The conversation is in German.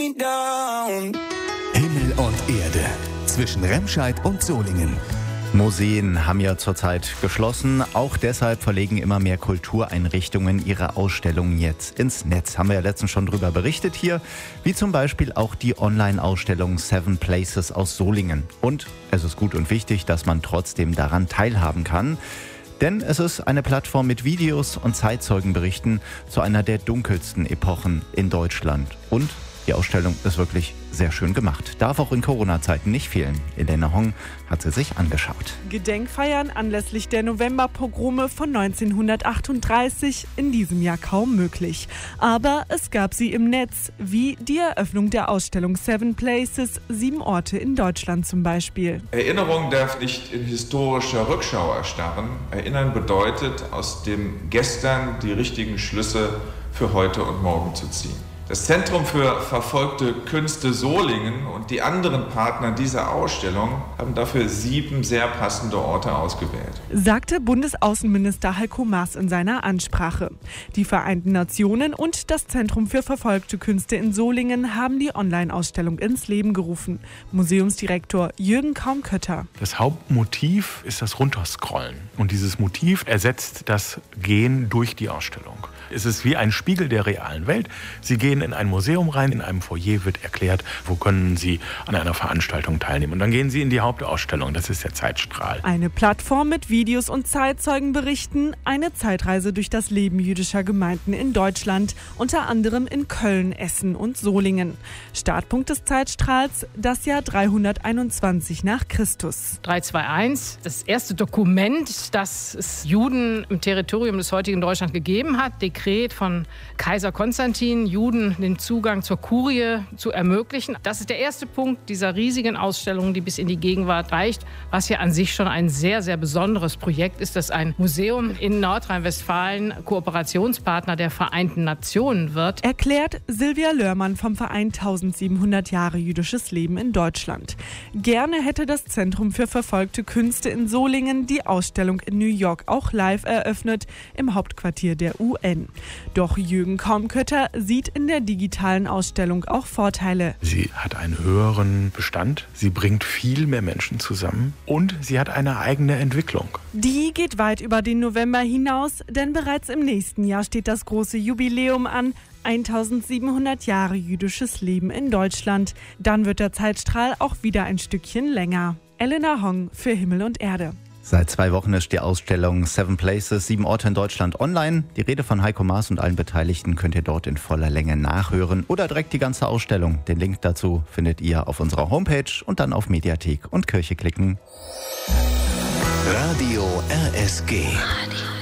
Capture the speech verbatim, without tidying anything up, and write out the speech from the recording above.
me down. Himmel und Erde zwischen Remscheid und Solingen. Museen haben ja zurzeit geschlossen. Auch deshalb verlegen immer mehr Kultureinrichtungen ihre Ausstellungen jetzt ins Netz. Haben wir ja letztens schon drüber berichtet hier. Wie zum Beispiel auch die Online-Ausstellung Seven Places aus Solingen. Und es ist gut und wichtig, dass man trotzdem daran teilhaben kann. Denn es ist eine Plattform mit Videos und Zeitzeugenberichten zu einer der dunkelsten Epochen in Deutschland. Und die Ausstellung ist wirklich sehr schön gemacht. Darf auch in Corona-Zeiten nicht fehlen. Elena Hong hat sie sich angeschaut. Gedenkfeiern anlässlich der Novemberpogrome von neunzehnhundertachtunddreißig in diesem Jahr kaum möglich. Aber es gab sie im Netz, wie die Eröffnung der Ausstellung Seven Places, sieben Orte in Deutschland zum Beispiel. Erinnerung darf nicht in historischer Rückschau erstarren. Erinnern bedeutet, aus dem Gestern die richtigen Schlüsse für heute und morgen zu ziehen. Das Zentrum für verfolgte Künste Solingen und die anderen Partner dieser Ausstellung haben dafür sieben sehr passende Orte ausgewählt, sagte Bundesaußenminister Heiko Maas in seiner Ansprache. Die Vereinten Nationen und das Zentrum für verfolgte Künste in Solingen haben die Online-Ausstellung ins Leben gerufen. Museumsdirektor Jürgen Kaumkötter. Das Hauptmotiv ist das Runterscrollen. Und dieses Motiv ersetzt das Gehen durch die Ausstellung. Es ist wie ein Spiegel der realen Welt. Sie gehen in ein Museum rein, in einem Foyer wird erklärt, wo können Sie an einer Veranstaltung teilnehmen. Und dann gehen Sie in die Hauptausstellung, das ist der Zeitstrahl. Eine Plattform mit Videos und Zeitzeugenberichten, eine Zeitreise durch das Leben jüdischer Gemeinden in Deutschland, unter anderem in Köln, Essen und Solingen. Startpunkt des Zeitstrahls, das Jahr dreihunderteinundzwanzig nach Christus. drei zwei eins, das erste Dokument, das es Juden im Territorium des heutigen Deutschland gegeben hat, Dekret von Kaiser Konstantin, Juden den Zugang zur Kurie zu ermöglichen. Das ist der erste Punkt dieser riesigen Ausstellung, die bis in die Gegenwart reicht, was ja an sich schon ein sehr, sehr besonderes Projekt ist, dass ein Museum in Nordrhein-Westfalen Kooperationspartner der Vereinten Nationen wird. Erklärt Silvia Lörmann vom Verein tausendsiebenhundert Jahre jüdisches Leben in Deutschland. Gerne hätte das Zentrum für verfolgte Künste in Solingen die Ausstellung in New York auch live eröffnet, im Hauptquartier der U N. Doch Jürgen Kaumkötter sieht in der digitalen Ausstellung auch Vorteile. Sie hat einen höheren Bestand, sie bringt viel mehr Menschen zusammen und sie hat eine eigene Entwicklung. Die geht weit über den November hinaus, denn bereits im nächsten Jahr steht das große Jubiläum an, eintausendsiebenhundert Jahre jüdisches Leben in Deutschland. Dann wird der Zeitstrahl auch wieder ein Stückchen länger. Elena Hong für Himmel und Erde. Seit zwei Wochen ist die Ausstellung Seven Places, sieben Orte in Deutschland online. Die Rede von Heiko Maas und allen Beteiligten könnt ihr dort in voller Länge nachhören oder direkt die ganze Ausstellung. Den Link dazu findet ihr auf unserer Homepage und dann auf Mediathek und Kirche klicken. Radio R S G. Radio.